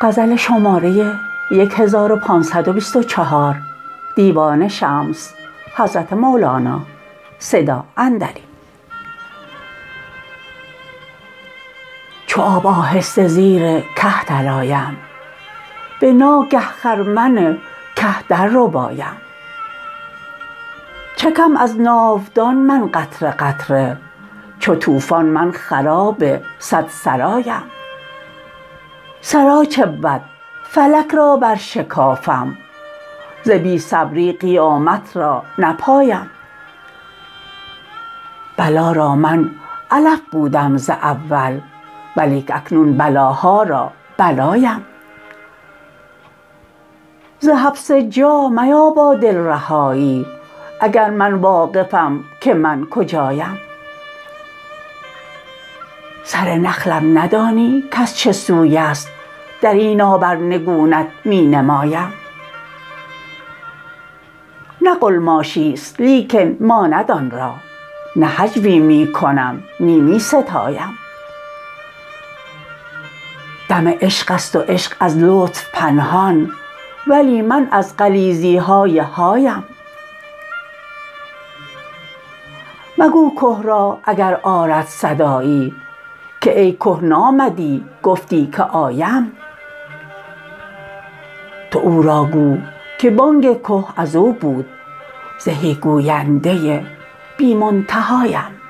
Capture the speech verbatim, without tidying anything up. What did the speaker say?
غزل شماره هزار و پانصد و بیست و چهار دیوان شمس حضرت مولانا صدا اندری. چو آب آهسته زیر که درآیم، به ناگه خرمن که در ربایم. چکم از ناودان من قطره قطره، چو طوفان من خراب صد سرایم. سرا چه بود فلک را برشکافم، ز بی صبری قیامت را نپایم. بلا را من علف بودم ز اول، ولیک اکنون بلاها را بلایم. ز حبس جا میابا دل رهایی، اگر من واقفم که من کجایم. سر نخلم ندانی کز چه سوی است، در اینا بر نگونت می نمایم. نه قلماشی ست لیکن ماند آن را، نه هجوی می کنم نی می ستایم. دم عشق است و عشق از لطف پنهان، ولی من از غلیظی های هایم. مگو که را اگر آرد صدایی، که ای که نامدی گفتی که آیم. تو او را گو که بانگ که از او بود، زهی گوینده بی منتهایم.